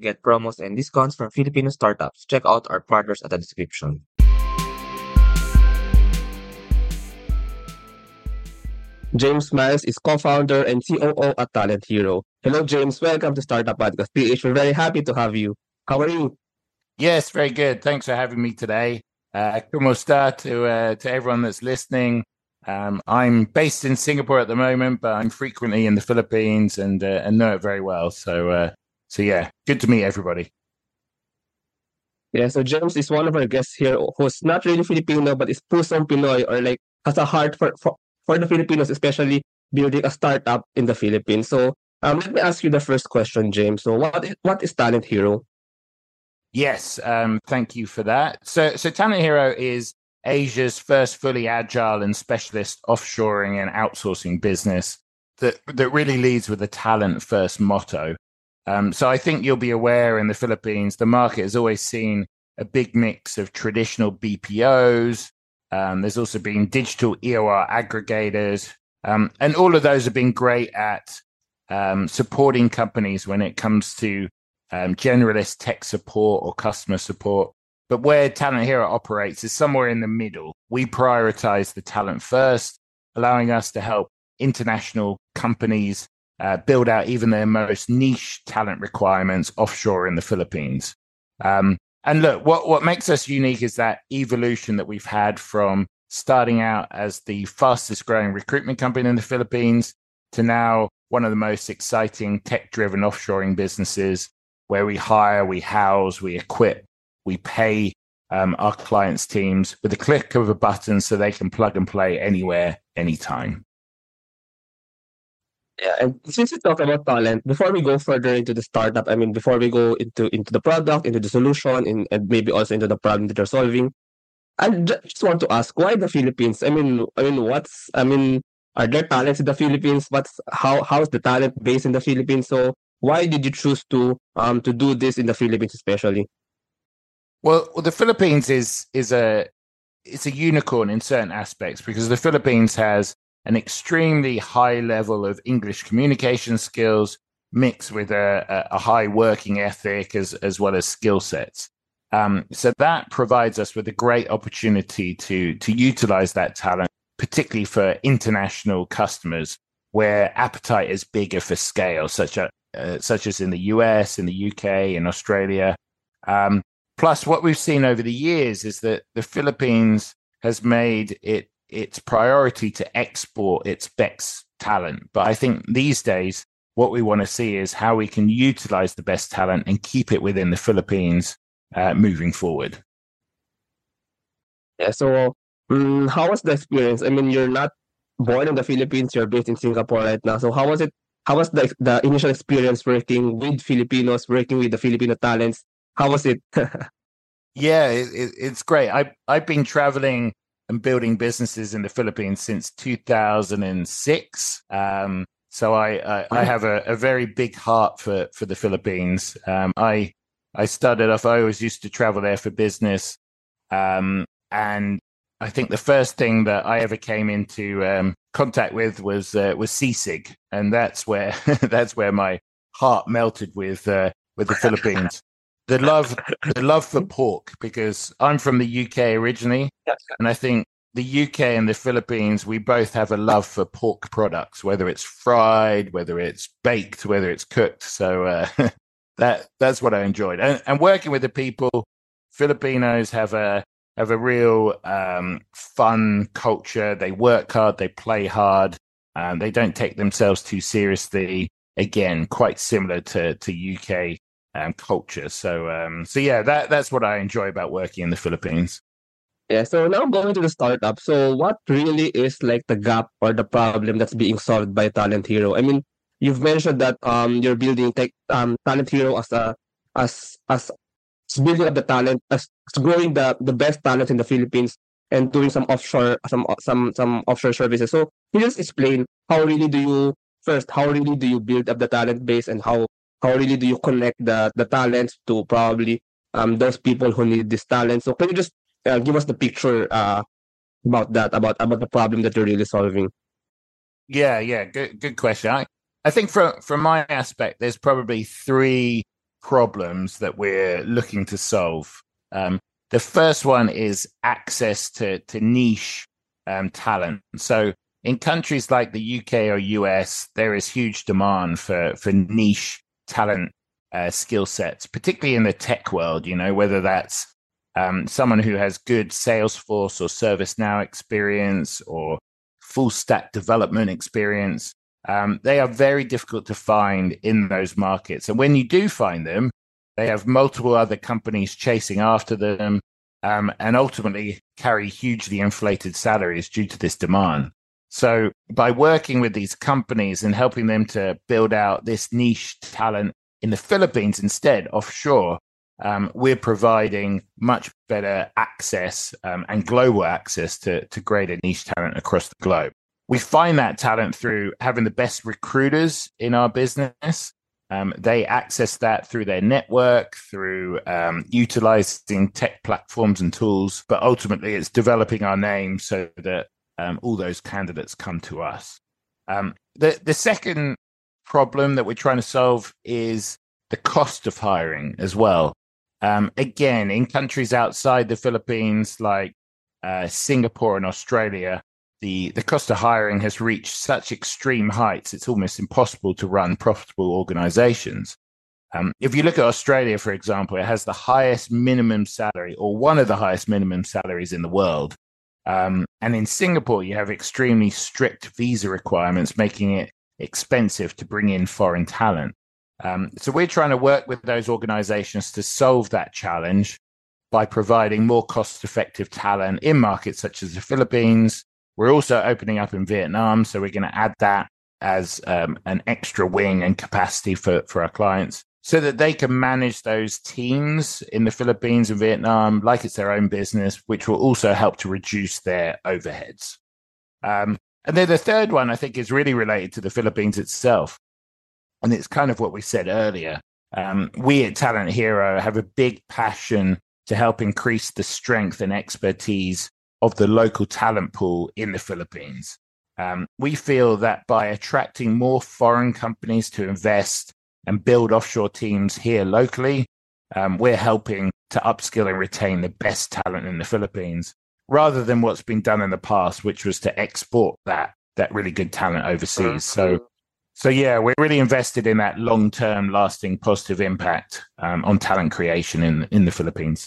Get promos and discounts from Filipino startups. Check out our partners at the description. James Miles is co-founder and COO at Talent Hero. Hello, James. Welcome to Startup Podcast PH. We're very happy to have you. How are you? Yes, very good. Thanks for having me today. Kumusta to everyone that's listening. I'm based in Singapore at the moment, but I'm frequently in the Philippines and know it very well. So yeah, good to meet everybody. Yeah, so James is one of our guests here who's not really Filipino, but is pusong Pinoy or like has a heart for the Filipinos, especially building a startup in the Philippines. So let me ask you the first question, James. So what is Talent Hero? Yes, thank you for that. So Talent Hero is Asia's first fully agile and specialist offshoring and outsourcing business that really leads with a talent first motto. So I think you'll be aware in the Philippines, the market has always seen a big mix of traditional BPOs. There's also been digital EOR aggregators. And all of those have been great at supporting companies when it comes to generalist tech support or customer support. But where Talent Hero operates is somewhere in the middle. We prioritize the talent first, allowing us to help international companies build out even their most niche talent requirements offshore in the Philippines. And look, what makes us unique is that evolution that we've had from starting out as the fastest growing recruitment company in the Philippines to now one of the most exciting tech-driven offshoring businesses where we hire, we house, we equip, we pay our clients' teams with a click of a button so they can plug and play anywhere, anytime. Yeah, and since we talk about talent, before we go further into the startup, I mean, before we go into the product, into the solution, and maybe also into the problem that you're solving, I just want to ask, why the Philippines? Are there talents in the Philippines? How's the talent base in the Philippines? So why did you choose to do this in the Philippines, especially? Well, the Philippines is a unicorn in certain aspects because the Philippines has an extremely high level of English communication skills mixed with a high working ethic as well as skill sets. So that provides us with a great opportunity to utilize that talent, particularly for international customers where appetite is bigger for scale, such as in the US, in the UK, in Australia. Plus, what we've seen over the years is that the Philippines has made it its priority to export its best talent. But I think these days, what we want to see is how we can utilize the best talent and keep it within the Philippines moving forward. Yeah, so how was the experience? I mean, you're not born in the Philippines, you're based in Singapore right now. So how was it? How was the initial experience working with Filipinos, working with the Filipino talents? How was it? Yeah, it's great. I've been traveling and building businesses in the Philippines since 2006. So I have a very big heart for the Philippines. I started off, I always used to travel there for business. And I think the first thing that I ever came into contact with was Sisig. And that's where that's where my heart melted with the Philippines. The love for pork, because I'm from the UK originally, and I think the UK and the Philippines, we both have a love for pork products, whether it's fried, whether it's baked, whether it's cooked. So that's what I enjoyed, and working with the people. Filipinos have a real fun culture. They work hard, they play hard, they don't take themselves too seriously. Again, quite similar to UK culture. So yeah, that's what I enjoy about working in the Philippines. Yeah, so now going to the startup. So what really is like the gap or the problem that's being solved by Talent Hero? I mean, you've mentioned that you're building Talent Hero as building up the talent, as growing the best talent in the Philippines and doing some offshore services. So can you just explain how really do you build up the talent base, and how really do you connect the talents to probably those people who need this talent? So can you just give us the picture about that, about the problem that you're really solving? Yeah, good question. I think from my aspect, there's probably problems that we're looking to solve. The first one is access to niche talent. So in countries like the UK or US, there is huge demand for niche talent skill sets, particularly in the tech world, whether that's someone who has good Salesforce or ServiceNow experience or full stack development experience. They are very difficult to find in those markets. And when you do find them, they have multiple other companies chasing after them, and ultimately carry hugely inflated salaries due to this demand. So by working with these companies and helping them to build out this niche talent in the Philippines instead, offshore, we're providing much better access and global access to greater niche talent across the globe. We find that talent through having the best recruiters in our business. They access that through their network, through utilizing tech platforms and tools. But ultimately, it's developing our name so that all those candidates come to us. The second problem that we're trying to solve is the cost of hiring as well. Again, in countries outside the Philippines, like Singapore and Australia, the cost of hiring has reached such extreme heights, it's almost impossible to run profitable organizations. If you look at Australia, for example, it has the highest minimum salary, or one of the highest minimum salaries in the world. And in Singapore, you have extremely strict visa requirements, making it expensive to bring in foreign talent. So we're trying to work with those organizations to solve that challenge by providing more cost-effective talent in markets such as the Philippines. We're also opening up in Vietnam, so we're going to add that as an extra wing and capacity for our clients so that they can manage those teams in the Philippines and Vietnam like it's their own business, which will also help to reduce their overheads. And then the third one, I think, is really related to the Philippines itself. And it's kind of what we said earlier. We at Talent Hero have a big passion to help increase the strength and expertise of the local talent pool in the Philippines. We feel that by attracting more foreign companies to invest and build offshore teams here locally, we're helping to upskill and retain the best talent in the Philippines, rather than what's been done in the past, which was to export that really good talent overseas. So yeah, we're really invested in that long-term, lasting, positive impact on talent creation in the Philippines.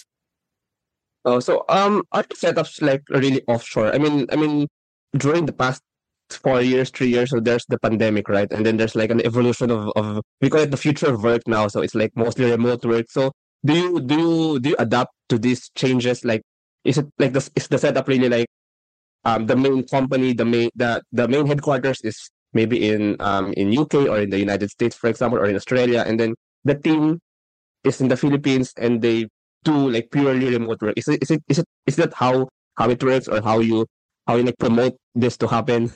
Oh, so are the setups like really offshore? I mean, during the past 4 years, 3 years, so there's the pandemic, right? And then there's like an evolution of we call it the future of work now. So it's like mostly remote work. So do you adapt to these changes? Like, is it like is the setup really like the main company, the main headquarters is maybe in UK or in the United States, for example, or in Australia, and then the team is in the Philippines and they do like purely remote work. Is that how it works, or how you like promote this to happen?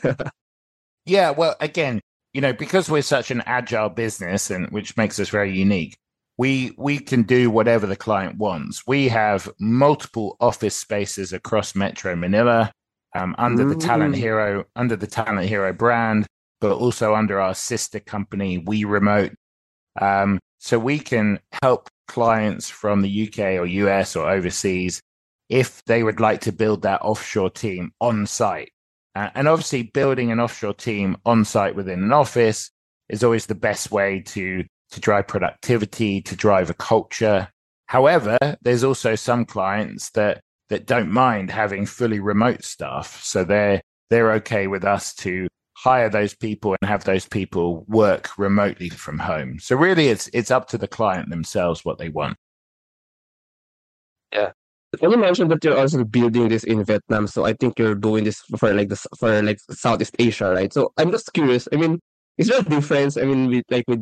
Yeah, well, again, because we're such an agile business, and which makes us very unique, we can do whatever the client wants. We have multiple office spaces across Metro Manila, under the Talent Hero brand, but also under our sister company, We Remote. So we can help clients from the UK or US or overseas if they would like to build that offshore team on site. And obviously, building an offshore team on site within an office is always the best way to drive productivity, to drive a culture. However, there's also some clients that don't mind having fully remote staff. So they're okay with us to hire those people and have those people work remotely from home. So really, it's up to the client themselves what they want. Yeah. And you mentioned that you're also building this in Vietnam, so I think you're doing this for like Southeast Asia, right? So I'm just curious. I mean, is there a difference? I mean,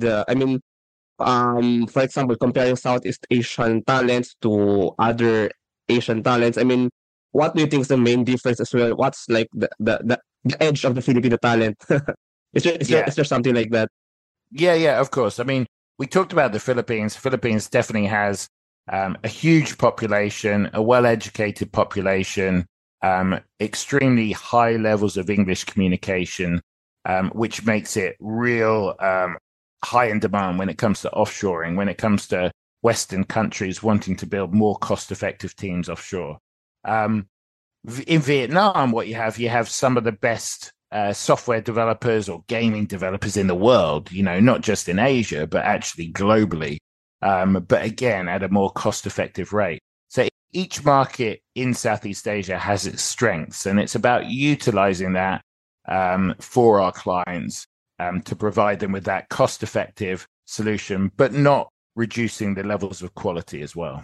for example, comparing Southeast Asian talents to other Asian talents. I mean, what do you think is the main difference as well? What's like the edge of the Filipino talent? Is there something like that? Yeah, of course. I mean, we talked about the Philippines. Philippines definitely has a huge population, a well-educated population, extremely high levels of English communication, which makes it real high in demand when it comes to offshoring, when it comes to Western countries wanting to build more cost-effective teams offshore. In Vietnam, what you have some of the best software developers or gaming developers in the world, not just in Asia, but actually globally. But again, at a more cost-effective rate. So each market in Southeast Asia has its strengths, and it's about utilizing that for our clients to provide them with that cost-effective solution, but not reducing the levels of quality as well.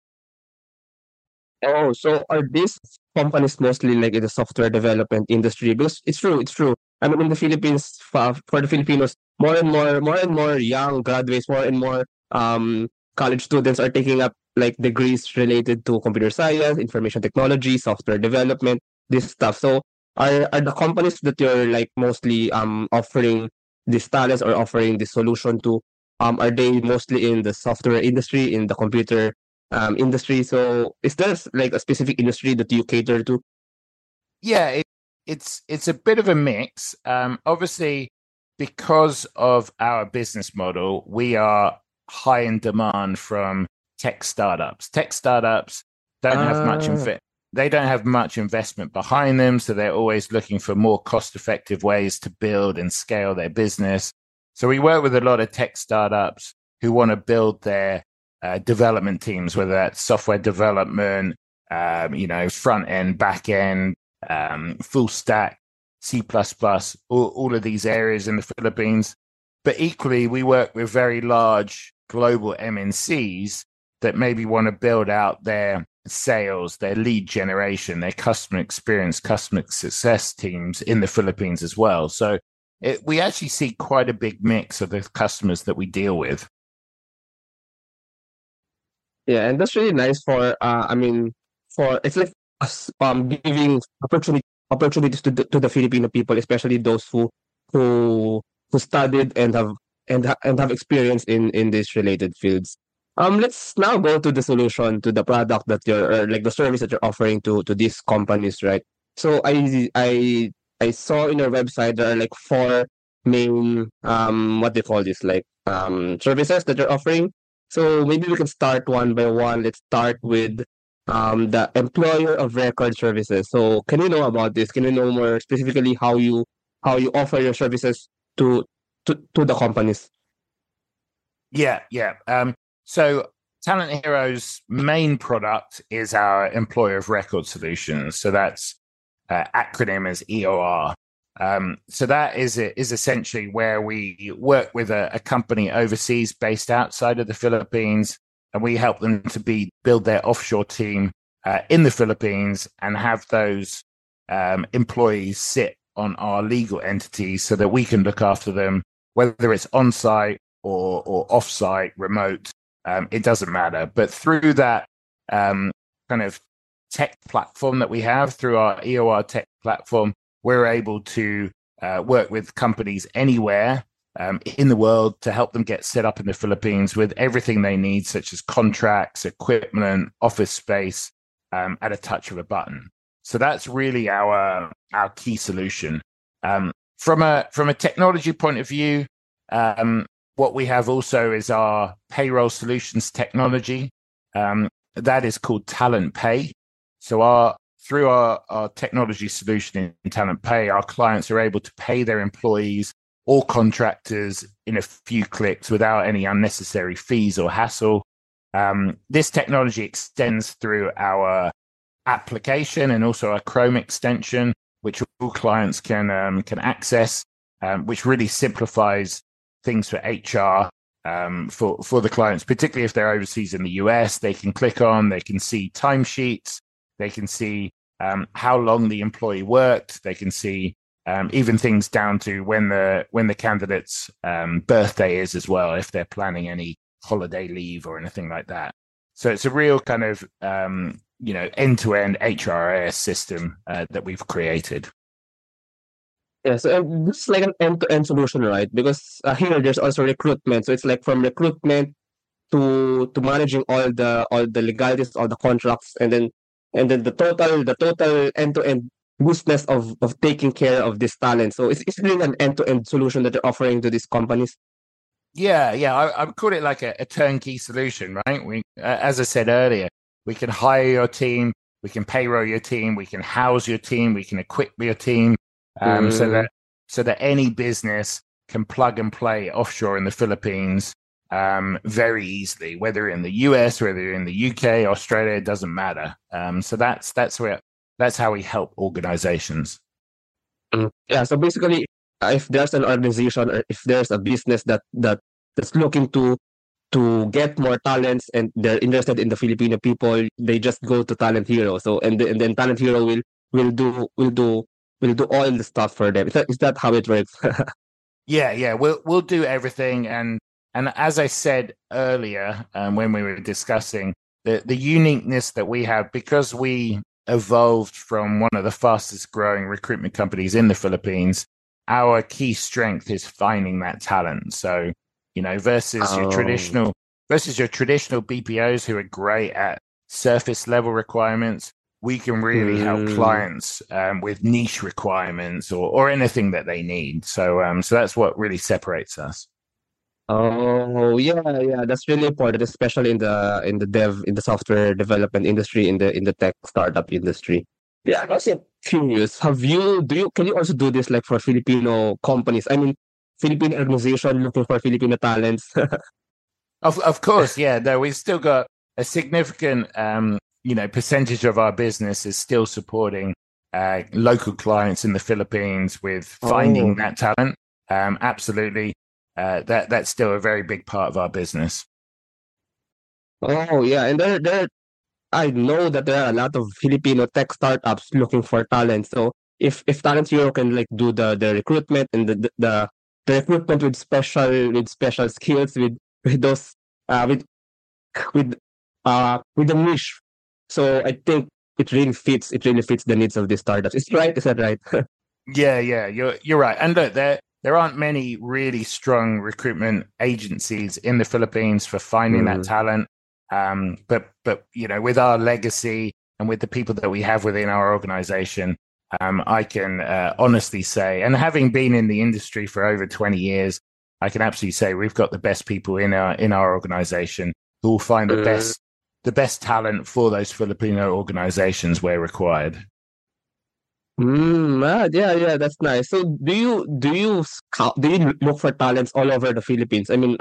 Oh, so are these companies mostly like in the software development industry? Because it's true. I mean, in the Philippines, for the Filipinos, more and more young graduates, more and more college students are taking up like degrees related to computer science, information technology, software development, this stuff. So are the companies that you're like mostly offering these talents or offering this solution to, are they mostly in the software industry, in the computer industry? So is there like a specific industry that you cater to? Yeah, it's a bit of a mix. Obviously, because of our business model, we are high in demand from tech startups. Tech startups don't have much they don't have much investment behind them, so they're always looking for more cost-effective ways to build and scale their business. So we work with a lot of tech startups who want to build their development teams, whether that's software development, front end, back end, full stack, C++, all of these areas in the Philippines. But equally, we work with very large global MNCs that maybe want to build out their sales, their lead generation, their customer experience, customer success teams in the Philippines as well. So we actually see quite a big mix of the customers that we deal with. Yeah, and that's really nice for for it's like us giving opportunities to the Filipino people, especially those who who studied and have experience in these related fields. Let's now go to the solution, to the product that you're, or like the service that you're offering to these companies, right? So I saw in your website there are like four main what they call this, like services that you're offering. So maybe we can start one by one. Let's start with the employer of record services. So can you know about this? Can you know more specifically how you offer your services to to the companies? Yeah. So Talent Hero's main product is our employer of record solutions. So that's acronym as EOR. So that is essentially where we work with a company overseas based outside of the Philippines, and we help them to build their offshore team in the Philippines and have those employees sit on our legal entities so that we can look after them, whether it's on-site or off-site, remote. It doesn't matter. But through that kind of tech platform that we have, through our EOR tech platform, we're able to work with companies anywhere in the world to help them get set up in the Philippines with everything they need, such as contracts, equipment, office space, at a touch of a button. So that's really our key solution. From a technology point of view, what we have also is our payroll solutions technology. That is called Talent Pay. So through our technology solution in Talent Pay, our clients are able to pay their employees or contractors in a few clicks without any unnecessary fees or hassle. This technology extends through our application and also our Chrome extension, which all clients can access, which really simplifies things for HR for the clients, particularly if they're overseas in the US. They can click on, they can see timesheets, they can see how long the employee worked, they can see even things down to when the candidate's birthday is as well, if they're planning any holiday leave or anything like that. So it's a real kind of end-to-end HRIS system that we've created. Yeah, so this is like an end-to-end solution, right? Because here there's also recruitment, so it's like from recruitment to managing all the legalities, all the contracts, and then the total end-to-end business of taking care of this talent. So it's really an end-to-end solution that you're offering to these companies. Yeah. I would call it like a turnkey solution, right? As I said earlier, we can hire your team, we can payroll your team, we can house your team, we can equip your team, so Mm, that any business can plug and play offshore in the Philippines very easily, whether in the US, whether in the UK, Australia, it doesn't matter. So that's how we help organizations. Yeah, so basically, if there's an organization or if there's a business that's looking to get more talents and they're interested in the Filipino people, they just go to Talent Hero. So and then Talent Hero will do will do will do all the stuff for them. Is that how it works? Yeah. We'll do everything, and as I said earlier, when we were discussing the uniqueness that we have because we evolved from one of the fastest growing recruitment companies in the Philippines. Our key strength is finding that talent. So, Oh. versus your traditional BPOs who are great at surface level requirements, we can really help Mm. clients with niche requirements or anything that they need. So that's what really separates us. Oh, yeah, yeah, that's really important, especially in the software development industry, in the tech startup industry. Yeah, I'm also curious. Can you also do this like for Filipino companies? I mean, Filipino organization looking for Filipino talents. Of course, yeah. Though we've still got a significant, percentage of our business is still supporting local clients in the Philippines with finding Oh, that talent. Absolutely, that's still a very big part of our business. oh, yeah, and I know that there are a lot of Filipino tech startups looking for talent. So if Talent Hero can like do the recruitment and the recruitment with special skills with those with with with the niche, so I think it really fits the needs of these startups. Is that right? Yeah, you're right. And look, there aren't many really strong recruitment agencies in the Philippines for finding that Mm. talent. But with our legacy and with the people that we have within our organization, I can honestly say, and having been in the industry for over 20 years, I can absolutely say we've got the best people in our organization who will find Mm. the best talent for those Filipino organizations where required. Yeah, yeah, that's nice. So do you look for talents all over the Philippines? I mean,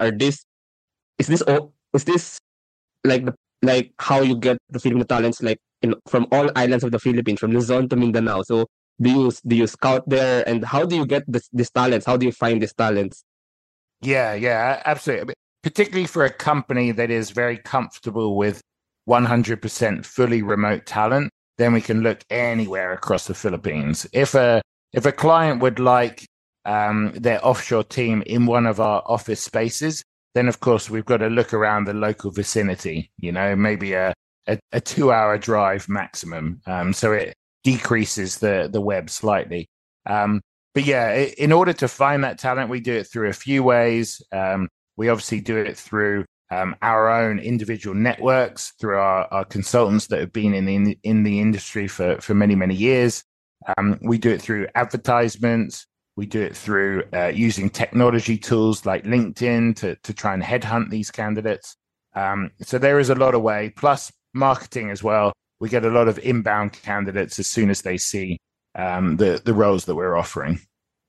is this like like how you get the Filipino talents like in from all islands of the Philippines, from Luzon to Mindanao? So do you scout there, and how do you get these talents? How do you find these talents? Yeah, absolutely. I mean, particularly for a company that is very comfortable with 100% fully remote talent, then we can look anywhere across the Philippines. If a client would like their offshore team in one of our office spaces, then of course we've got to look around the local vicinity. Maybe a 2 hour drive maximum. So it decreases the web slightly. But yeah, in order to find that talent, we do it through a few ways. We obviously do it through our own individual networks, through our consultants that have been in the industry for many years. We do it through advertisements. We do it through using technology tools like LinkedIn to try and headhunt these candidates. So there is a lot of way, plus marketing as well. We get a lot of inbound candidates as soon as they see the roles that we're offering.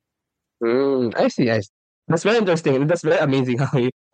I see, I see. That's very interesting, and that's very amazing how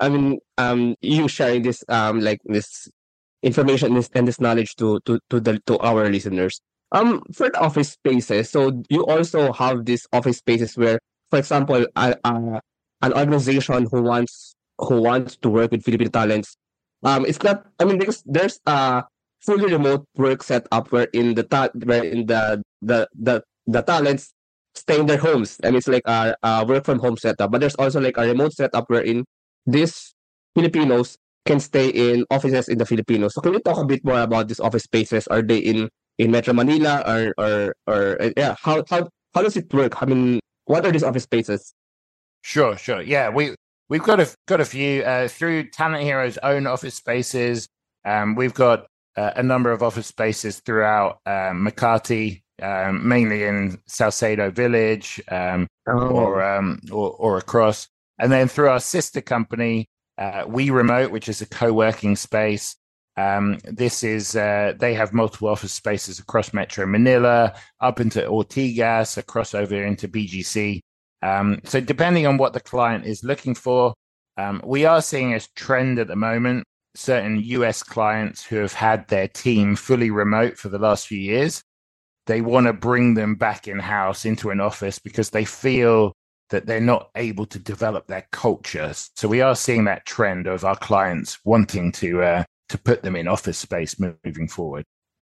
you sharing this like this information and this knowledge to our listeners. For the office spaces, so you also have these office spaces where, for example, an organization who wants to work with Filipino talents, it's not. I mean, because there's a fully remote work setup where in where in the talents stay in their homes. I mean, it's like a work from home setup. But there's also like a remote setup wherein these Filipinos can stay in offices in the Philippines. So can you talk a bit more about these office spaces? Are they in Metro Manila or yeah? How does it work? I mean, what are these office spaces? Sure. Yeah, we've got a few through Talent Hero's own office spaces. We've got a number of office spaces throughout Makati, mainly in Salcedo Village, Oh. or across. And then through our sister company, We Remote, which is a co-working space. This is they have multiple office spaces across Metro Manila, up into Ortigas, across over into BGC. So depending on what the client is looking for, we are seeing a trend at the moment. Certain US clients who have had their team fully remote for the last few years, they want to bring them back in-house into an office because they feel that they're not able to develop their culture. So we are seeing that trend of our clients wanting to put them in office space moving forward.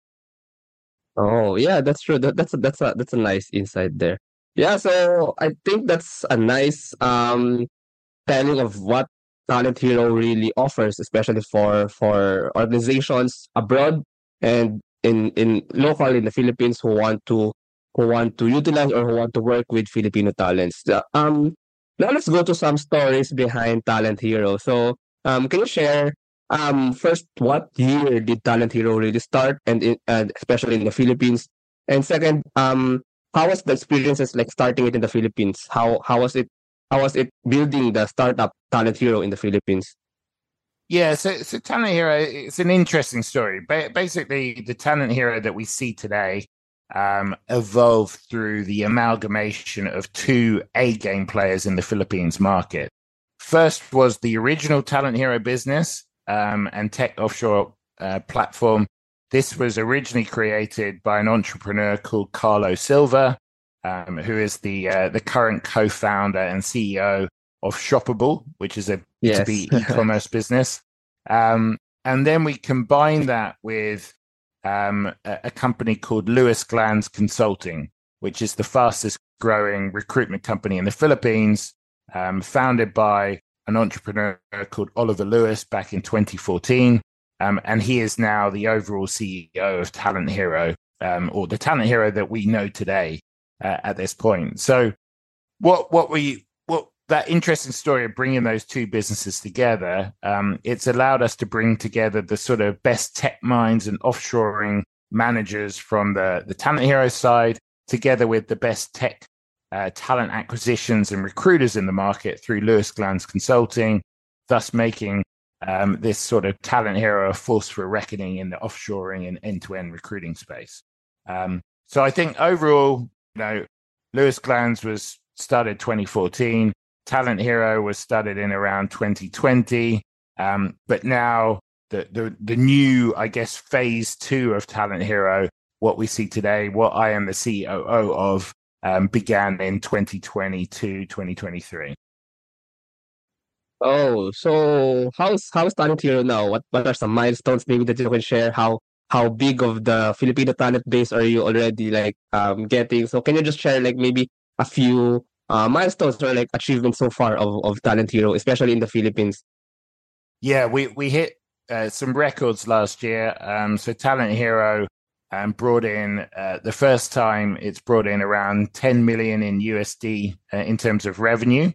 Oh, yeah, that's true. That's a nice insight there. Yeah, so I think that's a nice telling of what Talent Hero really offers, especially for organizations abroad and in local in the Philippines who want to utilize or who want to work with Filipino talents. Now let's go to some stories behind Talent Hero. So can you share first what year did Talent Hero really start, and especially in the Philippines, and second how was the experiences like starting it in the Philippines? How was it building the startup Talent Hero in the Philippines? Yeah, so Talent Hero, it's an interesting story. Basically, the Talent Hero that we see today evolved through the amalgamation of two A game players in the Philippines market. First was the original Talent Hero business and tech offshore platform. This was originally created by an entrepreneur called Carlo Silva, who is the current co-founder and CEO of Shoppable, which is a Yes. B2B e-commerce business. And then we combine that with a company called Lewis Glanz Consulting, which is the fastest growing recruitment company in the Philippines, founded by an entrepreneur called Oliver Lewis back in 2014. And he is now the overall CEO of Talent Hero, or the Talent Hero that we know today at this point. So what that interesting story of bringing those two businesses together, it's allowed us to bring together the sort of best tech minds and offshoring managers from the Talent Hero side, together with the best tech talent acquisitions and recruiters in the market through Lewis Glanz Consulting, thus making this sort of Talent Hero a force for reckoning in the offshoring and end-to-end recruiting space. So I think overall, Lewis Glanz was started 2014. Talent Hero was started in around 2020. But now the new, I guess, phase 2 of Talent Hero, what we see today, what I am the COO of, began in 2022, 2023. Oh, so how's Talent Hero now? What are some milestones maybe that you can share? How big of the Filipino talent base are you already like getting? So can you just share like maybe a few milestones or like achievements so far of Talent Hero, especially in the Philippines? Yeah, we hit some records last year. So Talent Hero brought in the first time it's brought in around 10 million in USD in terms of revenue.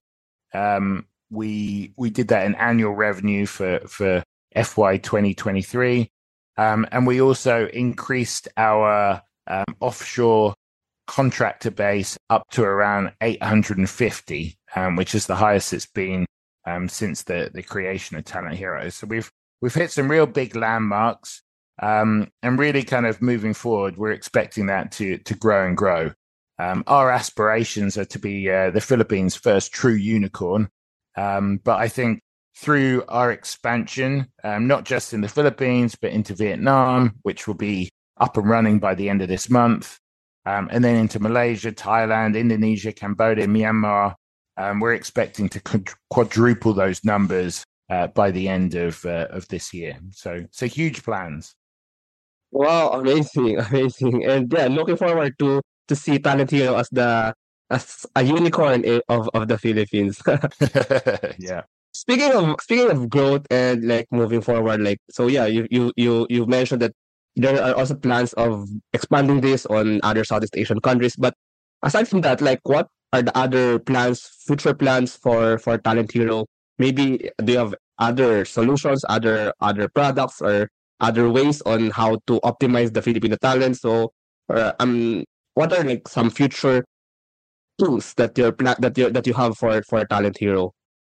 We did that in annual revenue for FY 2023. And we also increased our offshore contractor base up to around 850, which is the highest it's been since the creation of Talent Hero. So we've hit some real big landmarks, and really kind of moving forward, we're expecting that to grow and grow. Our aspirations are to be the Philippines' first true unicorn. But I think through our expansion, not just in the Philippines, but into Vietnam, which will be up and running by the end of this month, and then into Malaysia, Thailand, Indonesia, Cambodia, Myanmar, we're expecting to quadruple those numbers by the end of this year. So huge plans. Wow, amazing, amazing. And yeah, looking forward to see Talent Hero as a unicorn of the Philippines. Yeah. Speaking of growth and like moving forward, like so yeah, you mentioned that there are also plans of expanding this on other Southeast Asian countries. But aside from that, like what are the other plans, future plans for Talent Hero? Maybe do you have other solutions, other products, or other ways on how to optimize the Filipino talent? So, what are like some future tools that you have for Talent Hero?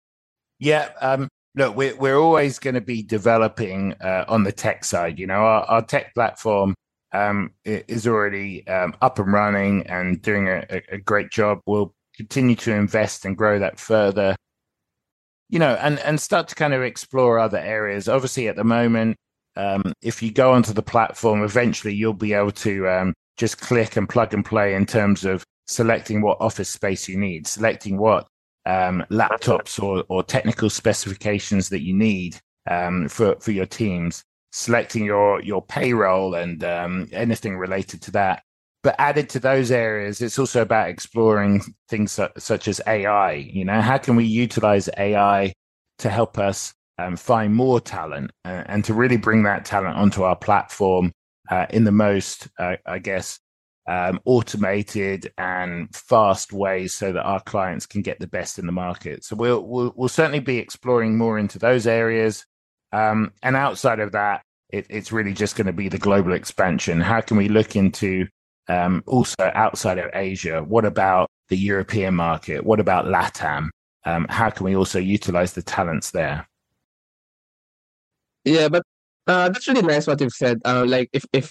Yeah. Look, we're always going to be developing on the tech side. You know, our tech platform is already up and running and doing a great job. We'll continue to invest and grow that further. You know, and start to kind of explore other areas. Obviously, at the moment, if you go onto the platform, eventually you'll be able to just click and plug and play in terms of selecting what office space you need, selecting what laptops or technical specifications that you need for your teams, selecting your payroll and anything related to that. But added to those areas, it's also about exploring things such as AI. You know, how can we utilize AI to help us find more talent and to really bring that talent onto our platform in the most, I guess, automated and fast ways so that our clients can get the best in the market. So we'll certainly be exploring more into those areas. And outside of that, it's really just going to be the global expansion. How can we look into also outside of Asia? What about the European market? What about LATAM? How can we also utilize the talents there? Yeah, but that's really nice what you've said. Like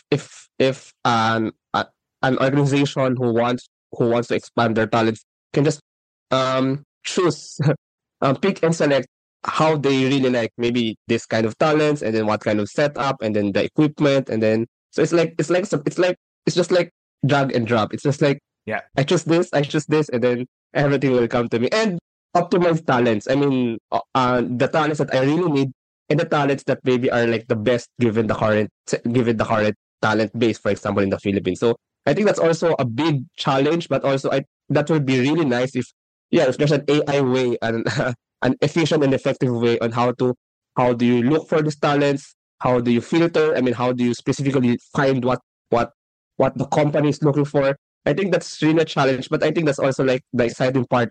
if an organization who wants to expand their talents can just choose pick and select how they really like maybe this kind of talents, and then what kind of setup, and then the equipment, and then so it's just like drag and drop. It's just like Yeah. I choose this, and then everything will come to me. And optimize talents. I mean, the talents that I really need, and the talents that maybe are like the best given the current talent base, for example, in the Philippines. So I think that's also a big challenge, but also that would be really nice if if there's an AI way and an efficient and effective way on how do you look for these talents, how do you filter? I mean, how do you specifically find what what the company is looking for? I think that's really a challenge, but I think that's also like the exciting part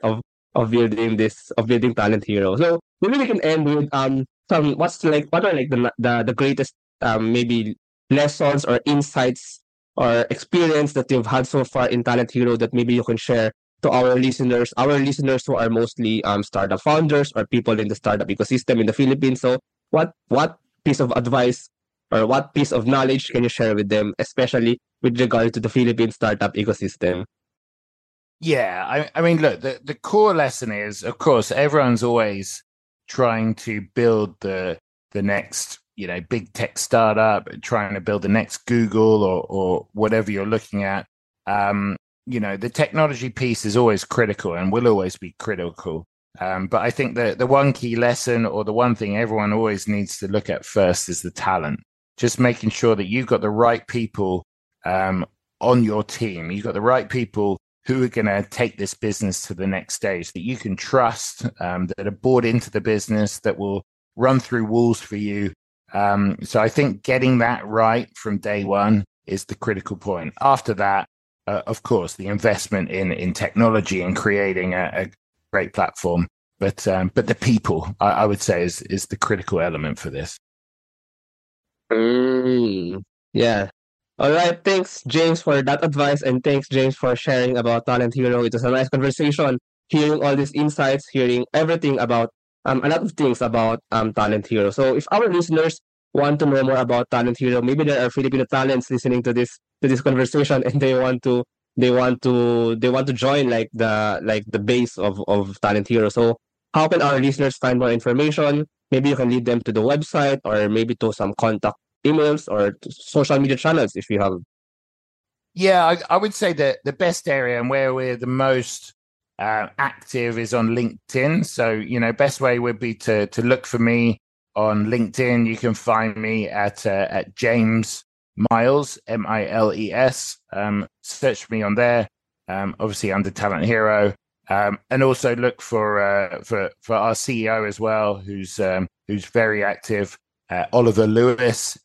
of building Talent Hero. So maybe we can end with some what are like the greatest maybe lessons or insights or experience that you've had so far in Talent Hero that maybe you can share to our listeners who are mostly startup founders or people in the startup ecosystem in the Philippines. So what piece of advice or what piece of knowledge can you share with them, especially with regard to the Philippine startup ecosystem? Yeah, I mean, look, the core lesson is, of course, everyone's always trying to build the next, you know, big tech startup, trying to build the next Google or whatever you're looking at. You know, the technology piece is always critical and will always be critical. But I think the one key lesson or the one thing everyone always needs to look at first is the talent. Just making sure that you've got the right people on your team. You've got the right people who are going to take this business to the next stage that you can trust, that are bought into the business, that will run through walls for you. So I think getting that right from day one is the critical point. After that, of course, the investment in technology and creating a great platform, but the people, I would say, is the critical element for this. Yeah. All right. Thanks, James, for that advice, and thanks, James, for sharing about Talent Hero. It was a nice conversation, hearing all these insights, hearing everything about a lot of things about Talent Hero. So, if our listeners want to know more about Talent Hero, maybe there are Filipino talents listening to this conversation, and they want to join like the base of Talent Hero. So, how can our listeners find more information? Maybe you can lead them to the website or maybe to some contact emails or social media channels if you have. Yeah, I would say that the best area and where we're the most active is on LinkedIn. So, you know, best way would be to look for me on LinkedIn. You can find me at James Miles, Miles. Search for me on there. Obviously under Talent Hero. And also look for our CEO as well, who's very active. Oliver Lewis,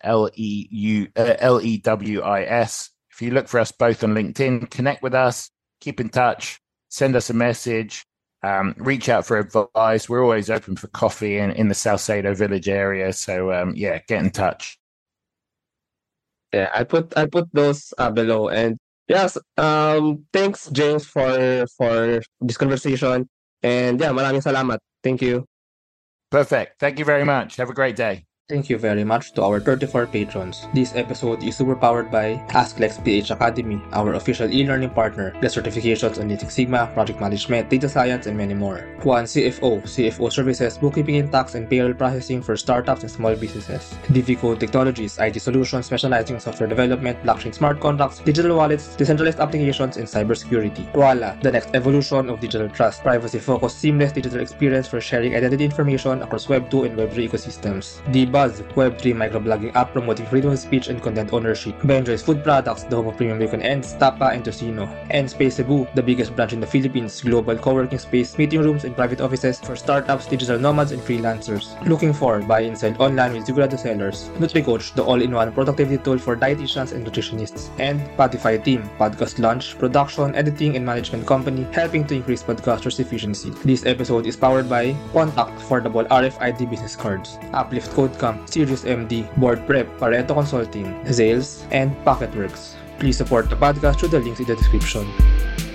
Lewis. If you look for us both on LinkedIn, connect with us, keep in touch, send us a message, reach out for advice. We're always open for coffee in the Salcedo Village area. So yeah, get in touch. Yeah, I put those below. And yes, thanks James for this conversation. And yeah, maraming salamat. Thank you. Perfect. Thank you very much. Have a great day. Thank you very much to our 34 patrons. This episode is super powered by AskLex PH Academy, our official e-learning partner. Get certifications on Lean Six Sigma, project management, data science, and many more. Juan CFO services, bookkeeping and tax and payroll processing for startups and small businesses. DV Code Technologies, IT solutions specializing in software development, blockchain smart contracts, digital wallets, decentralized applications, and cybersecurity. Koala, the next evolution of digital trust, privacy-focused, seamless digital experience for sharing identity information across Web 2 and Web 3 ecosystems. Buzz, Web3 microblogging app promoting freedom of speech and content ownership. Benjoy's Food Products, the home of premium bacon ends, Tapa and Tocino. And Space Cebu, the biggest branch in the Philippines, global co-working space, meeting rooms, and private offices for startups, digital nomads, and freelancers. Looking for buy and sell online with Zigurado sellers. NutriCoach, the all-in-one productivity tool for dietitians and nutritionists. And Spotify Team, podcast launch, production, editing, and management company, helping to increase podcasters' efficiency. This episode is powered by Contact, affordable RFID business cards, Uplift Codecam, Sirius MD, Board Prep, Pareto Consulting, Zales, and Pocketworks. Please support the podcast through the links in the description.